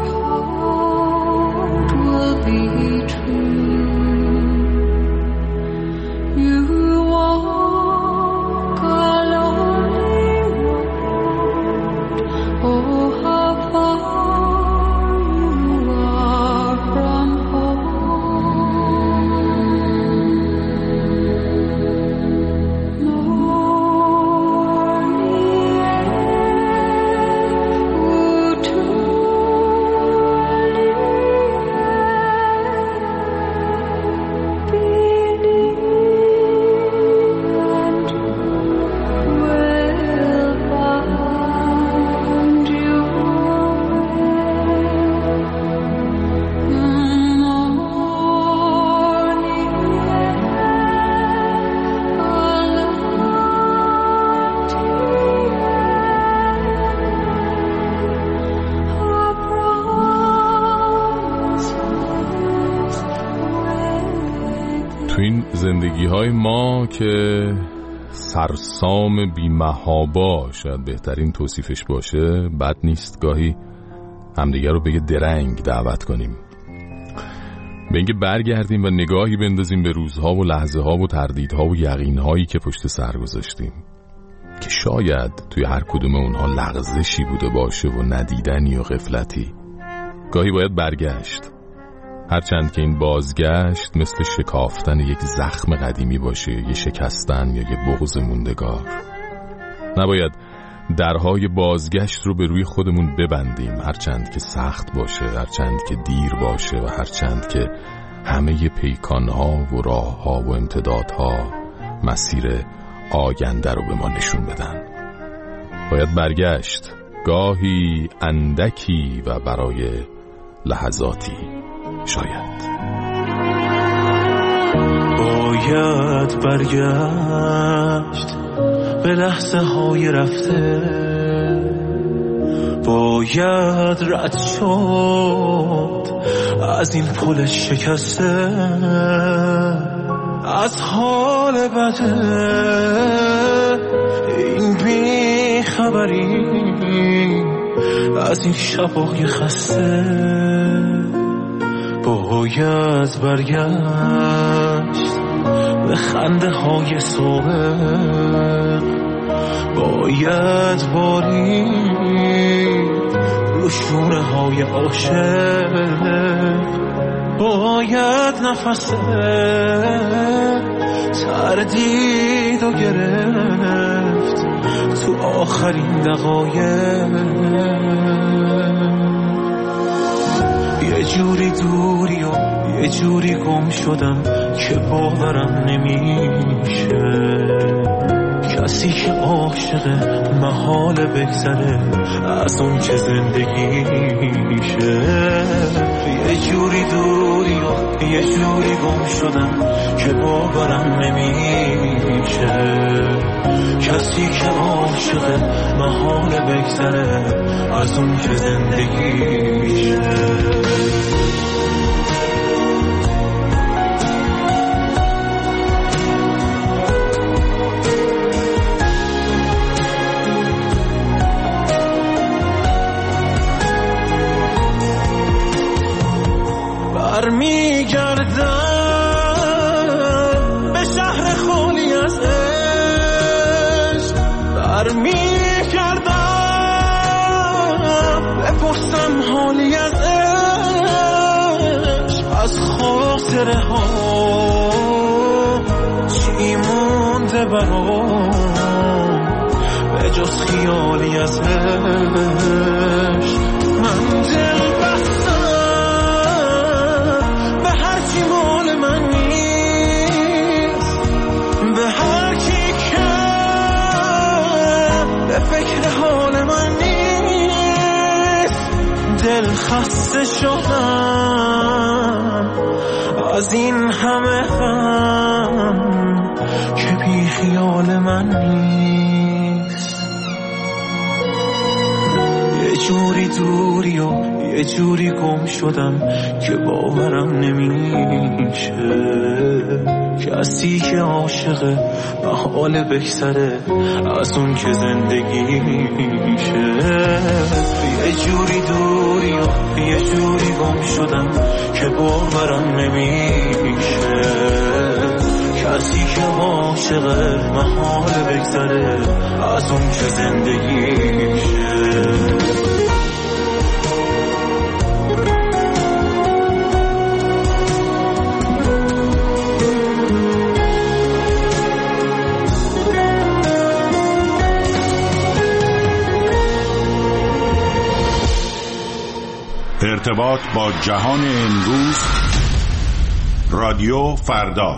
heart will be true. You walk a lonely road, oh how far you are from home. زندگی های ما که سرسام بی‌محابا شاید بهترین توصیفش باشه، بد نیست گاهی همدیگه رو به درنگ دعوت کنیم، به اینکه برگردیم و نگاهی بندازیم به روزها و لحظه ها و تردیدها و یقینهایی که پشت سر گذاشتیم. که شاید توی هر کدوم اونها لغزشی بوده باشه و ندیدنی و غفلتی. گاهی باید برگشت، هرچند که این بازگشت مثل شکافتن یک زخم قدیمی باشه، یه شکستن یا یه بغض موندگار. نباید درهای بازگشت رو به روی خودمون ببندیم، هرچند که سخت باشه، هرچند که دیر باشه و هرچند که همه پیکانها و راهها و امتدادها مسیر آینده رو به ما نشون بدن. باید برگشت، گاهی اندکی و برای لحظاتی شاید. باید برگشت به لحظه های رفته، باید رد شد از این پل شکسته، از حال بده این بی خبری، از این شبای خسته. باید برگشت به خنده های صبح، باید بارید رو شونه های عاشق، باید نفس تردید و گرفت تو آخرین دقایق. یه جوری دوری و یه جوری گم شدم که باورم نمیشه، کسی که عاشق محال بگذره از اون که زندگیشه. یه جوری دوری و یه جوری گم شدم که باورم نمیشه، کسی که عاشق محال بگذره از اون که زندگیشه. برمیگردم به شهر خالی از عشق، برمیگردم بپرسم حالی از عشق، از خاطره ها چی مونده برام به جز خیالی از عشق. من دل بستم به هر چی مال من نیست، به هر کی که به فکر حال من نیست. دل خسته شدم از این همه غم که بی خیال من نیست. یه جوری دوری و یه جوری گم شدم که باورم نمیشه، کسی که عاشق محال بگذره از اون که زندگی میشه. یه جوری دوری و یه جوری گم شدم که باورم نمیشه، کسی که عاشق محال بگذره از اون که زندگی میشه. ارتباط با جهان امروز، رادیو فردا.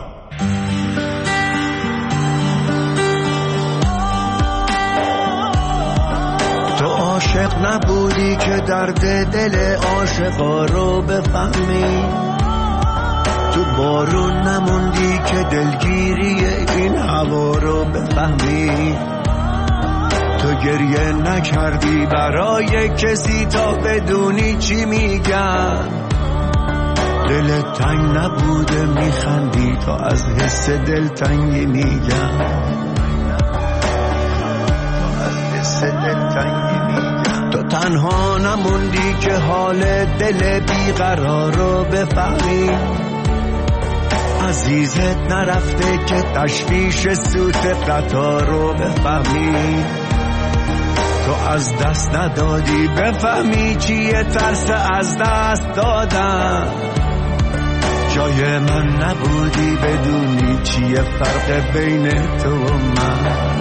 تو عاشق نبودی که درد دل عاشقا رو بفهمی، تو بارون نموندی که دلگیری این هوا رو بفهمی، تو گریه نکردی برای کسی تا بدونی چی میگن، دلت تنگ نبوده میخندی تا از حس دلتنگی میگن، تو تنها نموندی که حال دل بیقرار رو بفهمی، عزیزت نرفته که تشویش سوت قطار رو بفهمی، تو از دست ندادی بفهمی چیه ترس از دست دادن. جای من نبودی بدونی چیه فرق بین تو و من.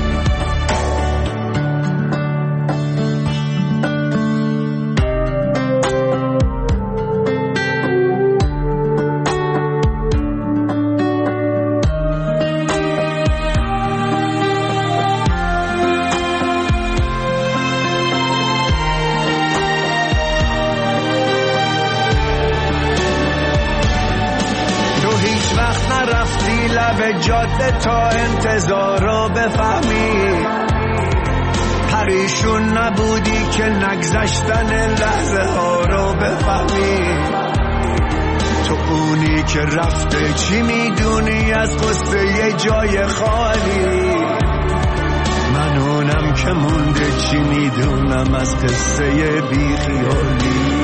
جاده تا انتظار رو بفهمی، پریشون نبودی که نگذشتن لحظه ها رو بفهمی. تو اونی که رفته چی میدونی از قصه یه جای خالی، من اونم که مونده چی میدونم از قصه بی خیالی.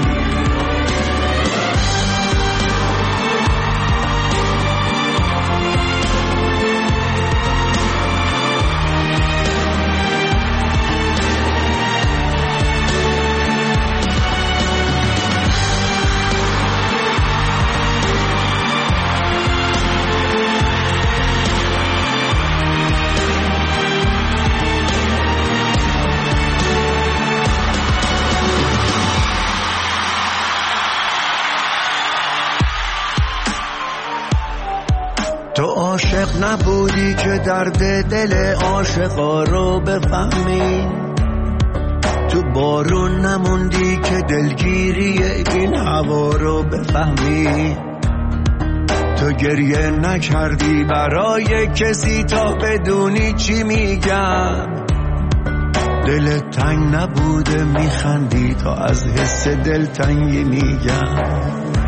تو عاشق نبودی که درد دل عاشقا رو بفهمی، تو بارون نموندی که دلگیری این هوا رو بفهمی. تو گریه نکردی برای کسی تا بدونی چی میگم، دلت تنگ نبوده میخندی تا از حس دلتنگی میگم،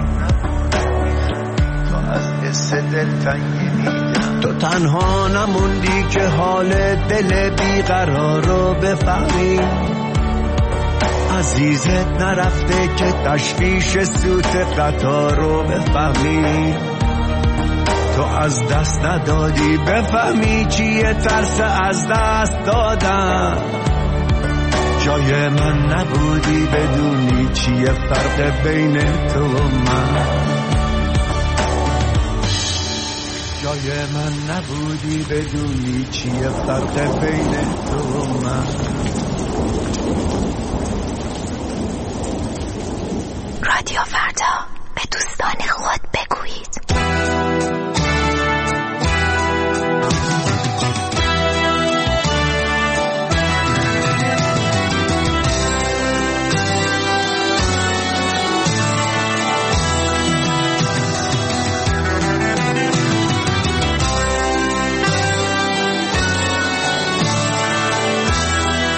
تو تنها نموندی که حال دل بیقرار رو بفهمی، عزیزت نرفته که تشویش سوت قطار رو بفهمی. تو از دست ندادی بفهمی چیه ترس از دست دادن. جای من نبودی بدونی چیه فرق بین تو و من. جای من نبودی بدونی چیه فرق بین تو و من. رادیو فردا، به دوستان خود بگویید.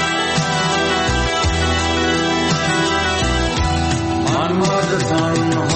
من مرد تنها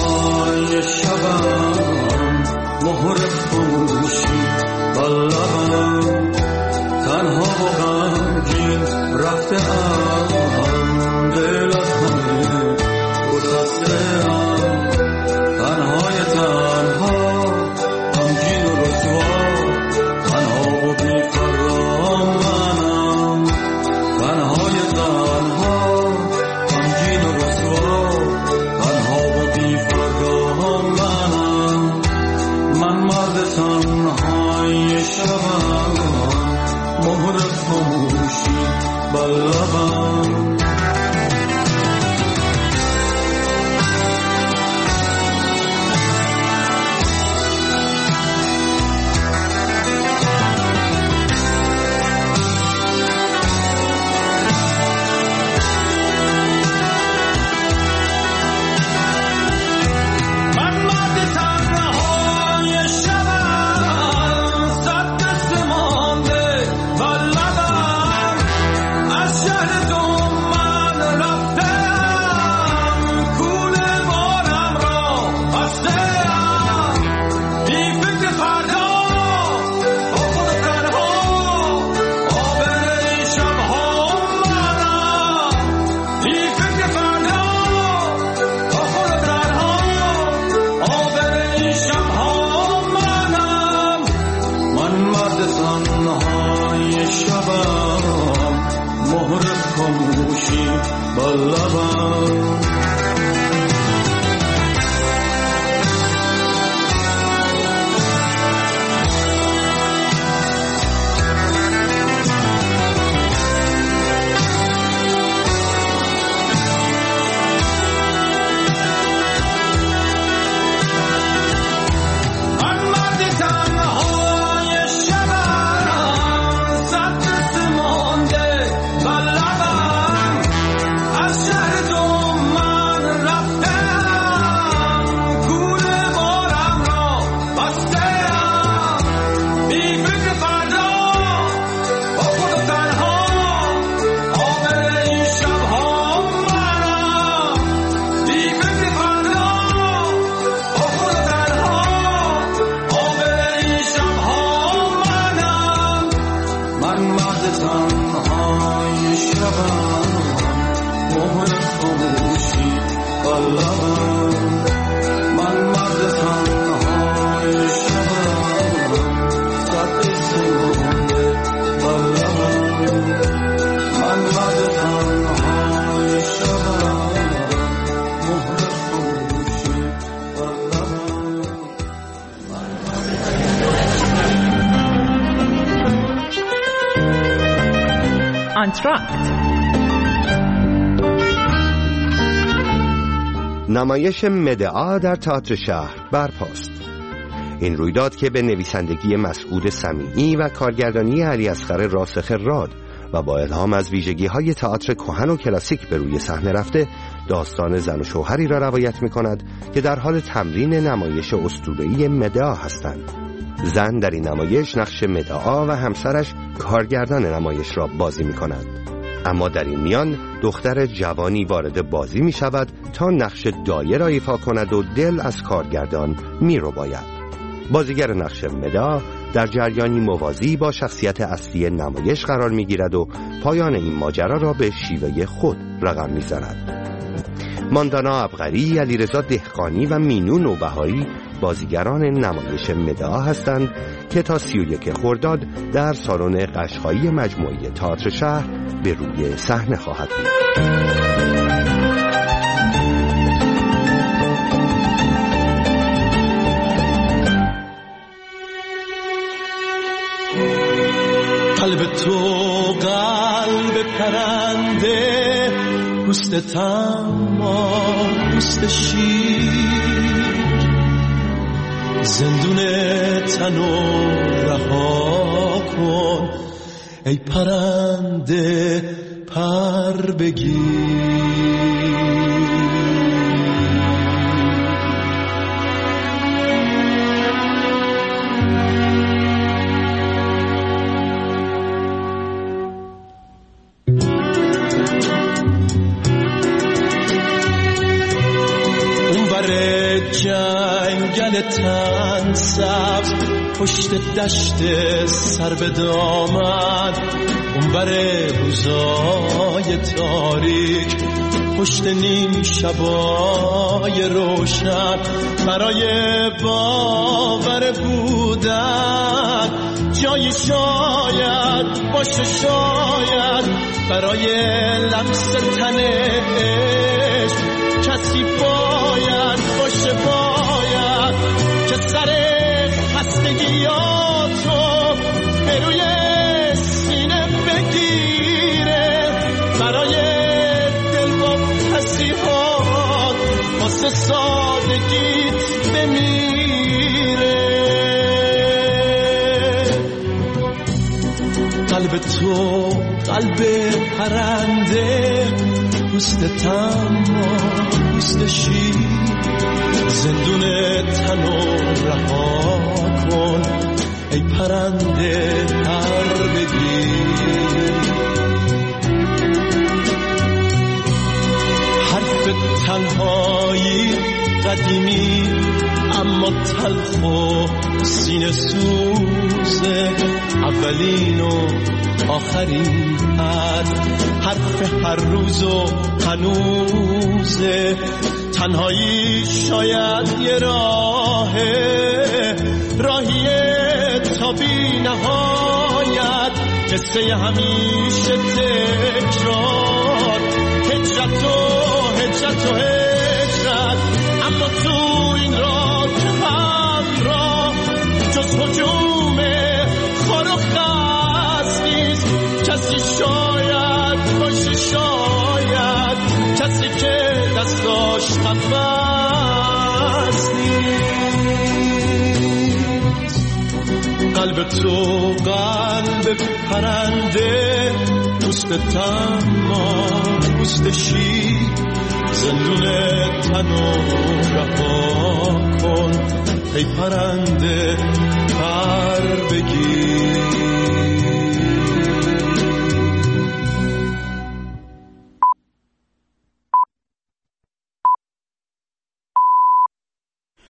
آنتراکت. نمایش مدعا در تئاتر شهر برپاست. این رویداد که به نویسندگی مسعود سمیعی و کارگردانی علیاصغر راسخ راد و با الهام از ویژگی‌های تئاتر کهن و کلاسیک به روی صحنه رفته، داستان زن و شوهری را روایت می‌کند که در حال تمرین نمایش اسطوره‌ای مدعا هستند. زن در این نمایش نقش مدعا و همسرش کارگردان نمایش را بازی می‌کند. اما در این میان دختر جوانی وارد بازی می‌شود تا نقش دایه را ایفا کند و دل از کارگردان می‌رباید. بازیگر نقش مدعا در جریانی موازی با شخصیت اصلی نمایش قرار می‌گیرد و پایان این ماجرا را به شیوه خود رقم می‌زند. ماندانا عبقری، علیرضا دهقانی و مینو نوبهاری بازیگران نمایش مدعا هستند که تا 31 خرداد در سالن قشقایی مجموعه تئاتر شهر به روی صحنه خواهد بود. قلب تو قلب پرنده، پوست تما پوست شیر، زندون تنو رها کن ای پرنده پر بگیر. جنگل تن سبز پشت دشت سر به دامن، اونور روزای تاریک پشت نیم شبای روشن، برای باور بودن جایی شاید باشه، شاید برای لمس تن عشق کسی باید باشه، باید که سر خستگیاتو به روی سینه بگیره، برای دلواپسی‌هات واسه سادگیت بمیره. قلب تو قلب پرنده، پوست تما پوست شیر، زندون تنو رها کن ای پرنده پر بگیر. حرف تنهایی قدیمی اما تلخ و سینه سوزه، اولین و آخرین حرف هر روز و هنوزه. تنهایی شاید یه راهیه تا بی نهایت، قصه همیشه تکرار، هجرت و هجرت، اما تو این راه همراه جز هجوم خار و خس نیست. کسی شاید باشه، شاید کسی که دستاش نفس نیست. قلب تو قلب پرنده، پوست تما پوست شیر، زندون تنو رها کن ای پرنده پر بگیر.